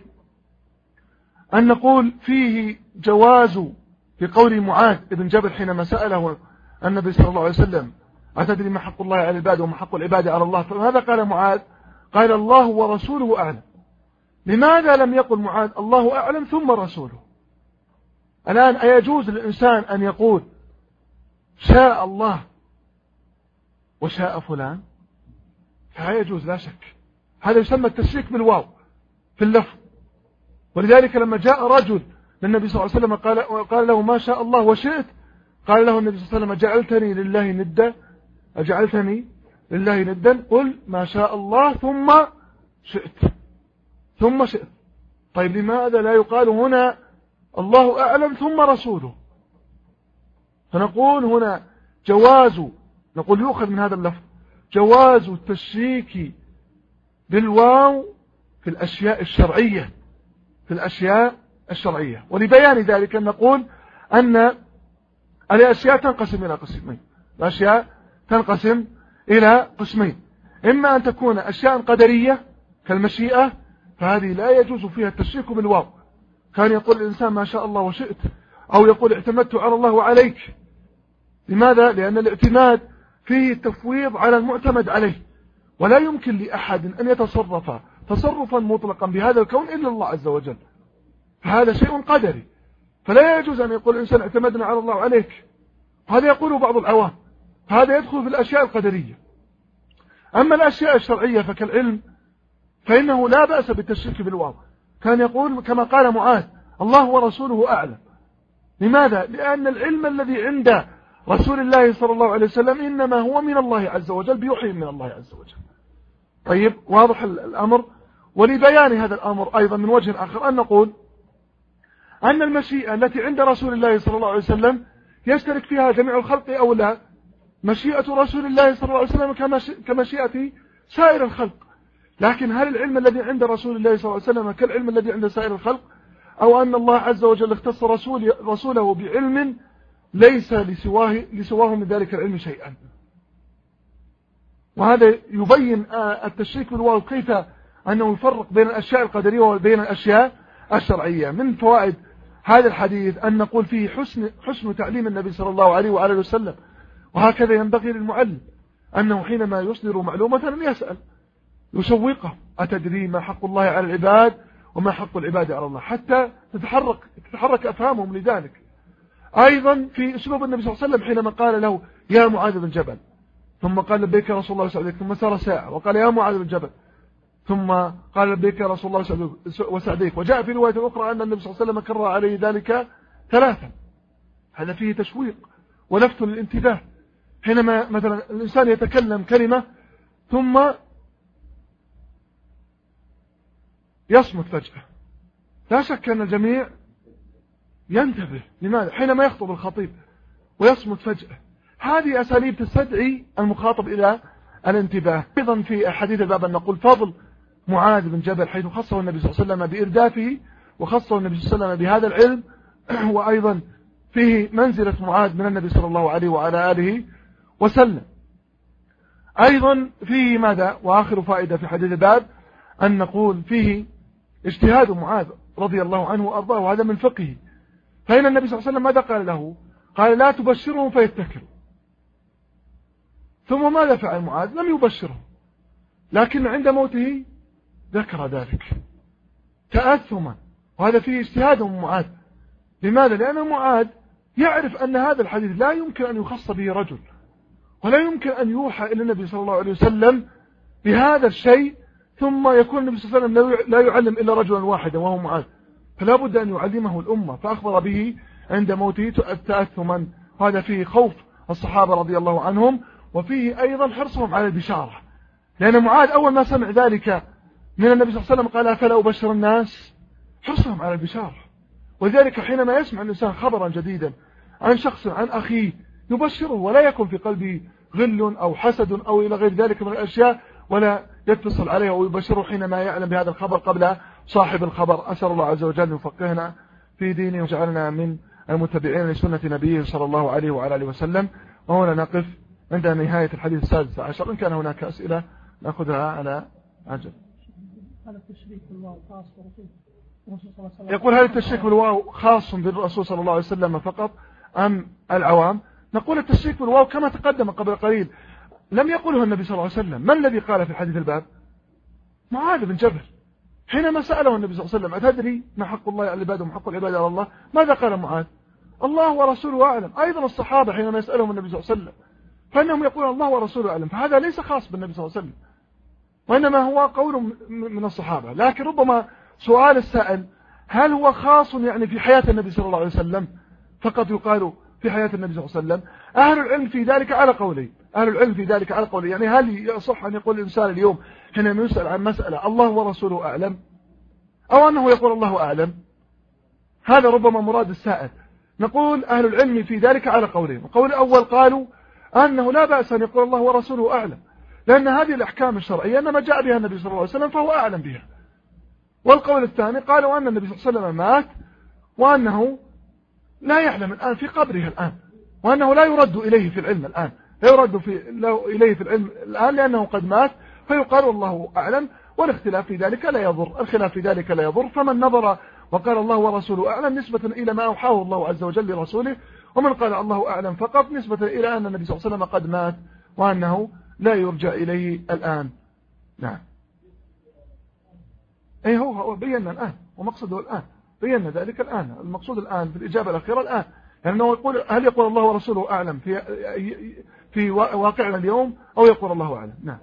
أن نقول فيه جواز في قول معاذ بن جبل حينما سأله النبي صلى الله عليه وسلم أتدري ما حق الله على العباد وما حق العباد على الله؟ فماذا قال معاذ؟ قال الله ورسوله أعلم. لماذا لم يقل معاذ الله أعلم ثم رسوله؟ الآن أيجوز للإنسان أن يقول شاء الله وشاء فلان؟ فهذا يجوز لا شك. هذا يسمى التشريك بالواو في اللفظ. ولذلك لما جاء رجل للنبي صلى الله عليه وسلم قال, قال له ما شاء الله وشئت، قال له النبي صلى الله عليه وسلم جعلتني لله ندا أجعلتني لله ندا؟ قل ما شاء الله ثم شئت ثم شئت. طيب لماذا لا يقال هنا الله أعلم ثم رسوله؟ فنقول هنا جواز، نقول يؤخذ من هذا اللفظ جواز التشريك بالواو في الأشياء الشرعية في الأشياء الشرعية. ولبيان ذلك نقول أن الأشياء تنقسم إلى قسمين الأشياء تنقسم إلى قسمين إما أن تكون أشياء قدرية كالمشيئة، فهذه لا يجوز فيها التشريك بالواو. كان يقول الإنسان ما شاء الله وشئت، أو يقول اعتمدت على الله وعليك. لماذا؟ لأن الاعتماد فيه التفويض على المعتمد عليه، ولا يمكن لأحد أن يتصرف تصرفا مطلقا بهذا الكون إلا الله عز وجل، فهذا شيء قدري. فلا يجوز أن يقول الإنسان اعتمدنا على الله وعليك، هذا يقوله بعض العوام، هذا يدخل في الأشياء القدرية. أما الأشياء الشرعية فكالعلم فإنه لا بأس بالتشريك بالواو. كان يقول كما قال معاذ الله ورسوله أعلم. لماذا؟ لأن العلم الذي عند رسول الله صلى الله عليه وسلم إنما هو من الله عز وجل بيوحي من الله عز وجل. طيب واضح الأمر. ولبيان هذا الأمر أيضا من وجه آخر أن نقول أن المشيئة التي عند رسول الله صلى الله عليه وسلم يشترك فيها جميع الخلق أو لا؟ مشيئة رسول الله صلى الله عليه وسلم كمشيئة سائر الخلق. لكن هل العلم الذي عند رسول الله صلى الله عليه وسلم كالعلم الذي عند سائر الخلق، أو أن الله عز وجل اختص رسول رسوله بعلم ليس لسواه, لسواه من ذلك العلم شيئا؟ وهذا يبين التشريك بالواو كيف أنه يفرق بين الأشياء القدرية وبين الأشياء الشرعية. من فوائد هذا الحديث أن نقول فيه حسن, حسن تعليم النبي صلى الله عليه وآله وسلم. وهكذا ينبغي للمعلم أنه حينما يصدر معلومة أن يسأل يشوقه أتدري ما حق الله على العباد وما حق العباد على الله، حتى تتحرك تتحرك أفهامهم لذلك. أيضا في أسلوب النبي صلى الله عليه وسلم حينما قال له يا معاذ بن جبل، ثم قال لبيك يا رسول الله وسعديك، ثم سار ساعة وقال يا معاذ بن جبل، ثم قال لبيك يا رسول الله وسعديك. وجاء في رواية أخرى أن النبي صلى الله عليه وسلم كرر عليه ذلك ثلاثا. هذا فيه تشويق ولفت للانتباه. حينما مثلا الإنسان يتكلم كلمة ثم يصمت فجأة، لا شك أن الجميع ينتبه. لماذا؟ حينما يخطب الخطيب ويصمت فجأة، هذه أساليب تستدعي المخاطب إلى الانتباه. أيضا في حديث الباب أن نقول فضل معاذ بن جبل حيث خصه النبي صلى الله عليه وسلم بإردافه وخصه النبي صلى الله عليه وسلم بهذا العلم. وأيضا فيه منزلة معاذ من النبي صلى الله عليه وعلى آله وسلم. أيضا فيه ماذا؟ وآخر فائدة في حديث الباب أن نقول فيه اجتهاد معاذ رضي الله عنه وأرضاه، وهذا من فقهه. فإن النبي صلى الله عليه وسلم ماذا قال له؟ قال لا تبشرهم فيتكلوا. ثم ماذا فعل معاذ؟ لم يبشرهم، لكن عند موته ذكر ذلك تأثما، وهذا فيه اجتهاد معاذ. لماذا؟ لأن معاذ يعرف أن هذا الحديث لا يمكن أن يخص به رجل، ولا يمكن أن يوحى إلى النبي صلى الله عليه وسلم بهذا الشيء ثم يكون النبي صلى الله عليه وسلم لا يعلم إلا رجلا واحدا وهو معاذ، فلا بد أن يعلمه الأمة، فأخبر به عند موته تأثما. هذا فيه خوف الصحابة رضي الله عنهم، وفيه أيضا حرصهم على البشارة، لأن معاذ أول ما سمع ذلك من النبي صلى الله عليه وسلم قال فلا أبشر الناس، حرصهم على البشارة. وذلك حينما يسمع الإنسان خبرا جديدا عن شخص عن أخيه يبشره، ولا يكون في قلبه غل أو حسد أو إلى غير ذلك من الأشياء، ولا يتصل عليه ويبشره حينما يعلم بهذا الخبر قبل صاحب الخبر. أسأل الله عز وجل يفقهنا في دينه وجعلنا من المتبعين لسنة نبيه صلى الله عليه وعلى آله وسلم. وهنا نقف عند نهاية الحديث السادس عشر. إن كان هناك أسئلة نأخذها على عجل. يقول هل التشريك بالواو خاص بالرسول صلى الله عليه وسلم فقط أم العوام؟ نقول التشريك بالواو كما تقدم قبل قليل لم يقوله النبي صلى الله عليه وسلم. من الذي قال في الحديث الباب؟ معاذ بن جبل حينما سأله النبي صلى الله عليه وسلم أتدري ما حق الله على العباد وما حق العباد على الله؟ ماذا قال معاذ؟ الله ورسوله أعلم. أيضا الصحابة حينما يسألهم النبي صلى الله عليه وسلم فإنهم يقولون الله ورسوله أعلم، فهذا ليس خاص بالنبي صلى الله عليه وسلم وإنما هو قول من الصحابة. لكن ربما سؤال السائل هل هو خاص يعني في حياة النبي صلى الله عليه وسلم فقط يقال في حياة النبي صلى الله عليه وسلم؟ أهل العلم في ذلك على قولين. أهل العلم في ذلك على قولين. يعني هل يصح أن يقول الإنسان اليوم حينما يسأل عن مسألة الله ورسوله أعلم أو أنه يقول الله أعلم؟ هذا ربما مراد السائل. نقول أهل العلم في ذلك على قولين. القول الأول قالوا أنه لا بأس أن يقول الله ورسوله أعلم لأن هذه الأحكام الشرعية إنما جاء بها النبي صلى الله عليه وسلم فهو أعلم بها. والقول الثاني قالوا أن النبي صلى الله عليه وسلم مات وأنه لا يعلم الآن في قبره الآن وأنه لا يرد إليه في العلم الآن، لا يرد في إليه في العلم الآن لأنه قد مات فيقال الله أعلم. والاختلاف في ذلك لا يضر، الخلاف في ذلك لا يضر. فمن نظر وقال الله ورسوله أعلم نسبة إلى ما أوحاه الله عز وجل لرسوله، ومن قال الله أعلم فقط نسبة إلى أن النبي صلى الله عليه وسلم قد مات وأنه لا يرجع إليه الآن. نعم. أي هو هو بينا الآن ومقصده الآن، بينا ذلك الآن. المقصود الآن في الإجابة الأخيرة الآن يعني أنه يقول هل يقول الله ورسوله أعلم في في واقعنا اليوم أو يقول الله أعلم. نعم.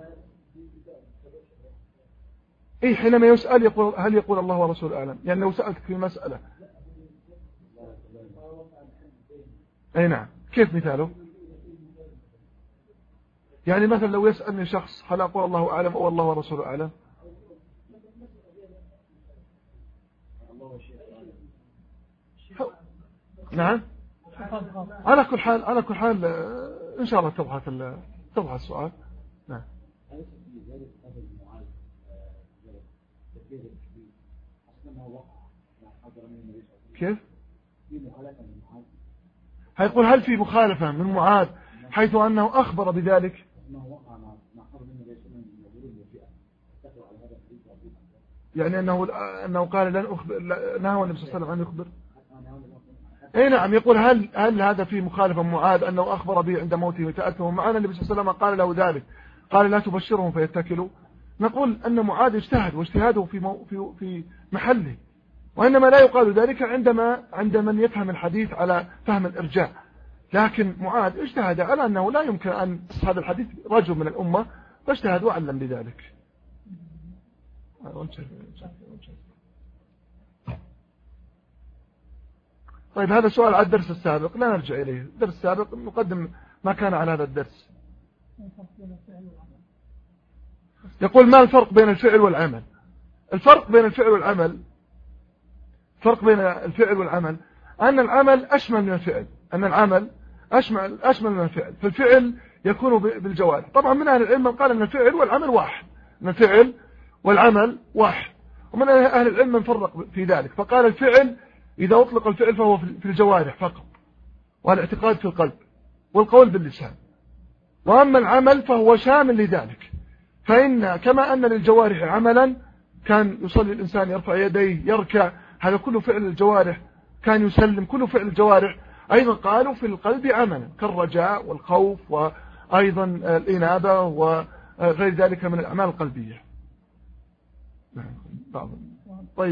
إيه حينما يسأل يقول هل يقول الله ورسوله أعلم؟ يعني لو سألتك في مسألة. أي نعم. كيف مثاله؟ يعني مثلا لو يسألني شخص هل أقول الله أعلم أو الله ورسوله أعلم؟ نعم. على كل حال على كل حال إن شاء الله توضح توضح السؤال. نعم. كيف؟ هيقول هل في مخالفة من معاذ حيث أنه أخبر بذلك؟ يعني أنه أنه قال لن أخبر، نهى النبي صلى الله عليه وسلم أن يخبر. اي نعم. يقول هل هل هذا في مخالفة من معاذ أنه أخبر به عند موته وتأثمه معنا النبي صلى الله عليه وسلم قال له ذلك، قال لا تبشرهم فيتكلوا. نقول أن معاذ اجتهد واجتهاده في مو في في محله، وإنما لا يقال ذلك عندما عند من يفهم الحديث على فهم الإرجاء. لكن معاذ اجتهد على أنه لا يمكن أن هذا الحديث رجل من الأمة فاجتهد وعلم بذلك. طيب هذا سؤال على الدرس السابق لا نرجع إليه. الدرس السابق نقدم ما كان على هذا الدرس. يقول ما الفرق بين الفعل والعمل؟ الفرق بين الفعل والعمل فرق بين الفعل والعمل أن العمل أشمل من الفعل، أن العمل أشمل أشمل من الفعل. فالفعل يكون بالجوارح. طبعا من أهل العلم من قال أن الفعل والعمل واحد، أن الفعل والعمل واحد، ومن أهل العلم من فرق في ذلك فقال الفعل إذا أطلق الفعل فهو في الجوارح فقط والاعتقاد في القلب والقول باللسان، وأما العمل فهو شامل لذلك. فإن كما أن للجوارح عملا كان يصلي الإنسان يرفع يديه يركع، هذا كله فعل الجوارح، كان يسلم كله فعل الجوارح. أيضا قالوا في القلب عملا كالرجاء والخوف وأيضا الإنابة وغير ذلك من الأعمال القلبية. طيب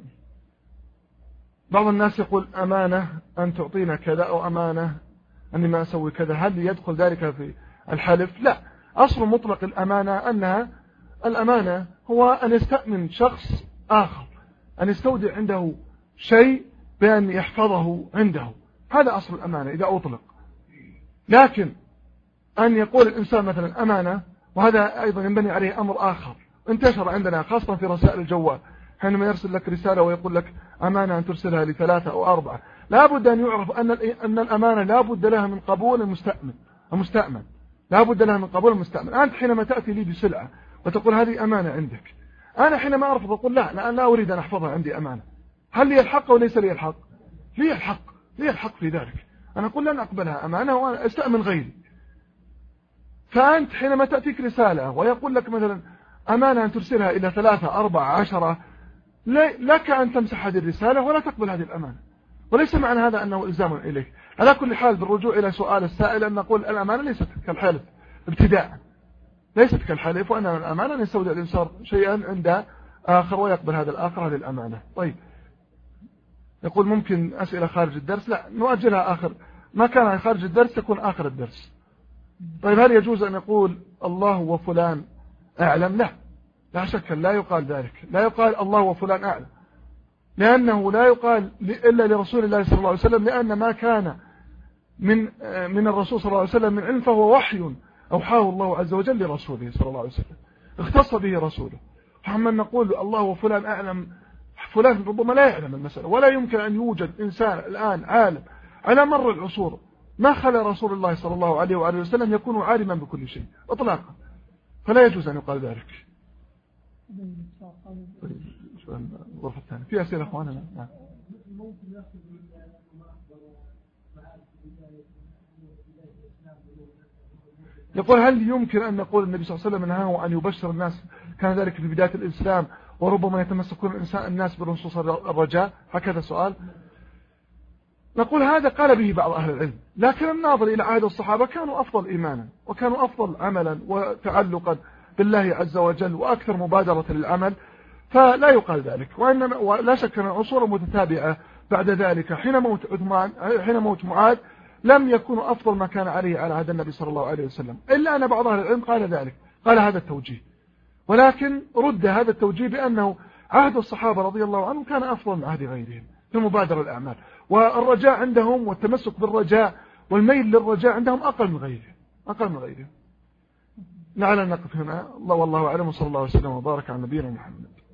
بعض الناس يقول أمانة أن تعطينا كذا أو أمانة أني ما أسوي كذا، هل يدخل ذلك في الحلف؟ لا. أصل مطلق الأمانة أنها الأمانة هو أن يستأمن شخص آخر، أن يستودع عنده شيء بأن يحفظه عنده، هذا أصل الأمانة إذا أطلق. لكن أن يقول الإنسان مثلا أمانة، وهذا أيضا ينبني عليه أمر آخر انتشر عندنا خاصة في رسائل الجوال، حينما يرسل لك رسالة ويقول لك أمانة أن ترسلها لثلاثة أو أربعة، لا بد أن يعرف أن أن الأمانة لا بد لها من قبول المستأمن المستأمن لا بد لها من قبول المستأمن. أنت حينما تأتي لي بسلعة وتقول هذه أمانة عندك، أنا حينما أرفض أقول لا لا, لا أريد أن أحفظها عندي أمانة، هل لي الحق وليس لي الحق؟ لي الحق لي الحق في ذلك. أنا أقول لن أقبلها أمانة وأنا أستأمن غيري. فأنت حينما تأتيك رسالة ويقول لك مثلا أمانة أن ترسلها إلى ثلاثة أربعة عشرة، لك أن تمسح هذه الرسالة ولا تقبل هذه الأمانة، وليس معنى هذا أنه إلزام إليك. على كل حال بالرجوع إلى سؤال السائل أن نقول الأمانة ليست كالحلف ابتداء، ليست كالحلف، وأن الأمانة أن يستودع الإنسان شيئا عند آخر ويقبل هذا الآخر هذه الأمانة. طيب يقول ممكن أسئلة خارج الدرس؟ لا، نؤجلها آخر، ما كان خارج الدرس تكون آخر الدرس. طيب هل يجوز أن يقول الله وفلان أعلم؟ لا، لا شك لا يقال ذلك، لا يقال الله وفلان أعلم، لأنه لا يقال إلا لرسول الله صلى الله عليه وسلم، لأن ما كان من من الرسول صلى الله عليه وسلم من علم فهو وحي أوحاه الله عز وجل لرسوله صلى الله عليه وسلم، اختص به رسوله. فأما نقول الله وفلان أعلم، فلان ربما لا يعلم المسألة، ولا يمكن أن يوجد إنسان الآن عالم على مر العصور ما خلا رسول الله صلى الله عليه وآله وسلم يكون عالما بكل شيء إطلاقا، فلا يجوز أن يقال ذلك. الغرفة الثانية في أسئلة أخواننا؟ نعم. يقول هل يمكن أن نقول النبي صلى الله عليه وسلم نهاه أن يبشر الناس، كان ذلك في بداية الإسلام وربما يتمسكون الإنسان الناس بنصوص الرجاء؟ هكذا سؤال. نقول هذا قال به بعض أهل العلم، لكن الناظر إلى عهد الصحابة كانوا أفضل إيمانا وكانوا أفضل عملا وتعلقا بالله عز وجل وأكثر مبادرة للعمل، فلا يقال ذلك. وإنما ولا شك أن العصور المتتابعة بعد ذلك حين موت عثمان حين موت معاذ لم يكونوا أفضل ما كان عليه على عهد النبي صلى الله عليه وسلم، إلا أن بعض أهل العلم قال ذلك، قال هذا التوجيه، ولكن رد هذا التوجيه بأنه عهد الصحابة رضي الله عنهم كان أفضل من عهد غيرهم في مبادرة الأعمال، والرجاء عندهم والتمسك بالرجاء والميل للرجاء عندهم أقل من غيرهم أقل من غيرهم. لعلنا نقف هنا، الله والله أعلم، وصلى الله وسلم وبارك على نبينا محمد.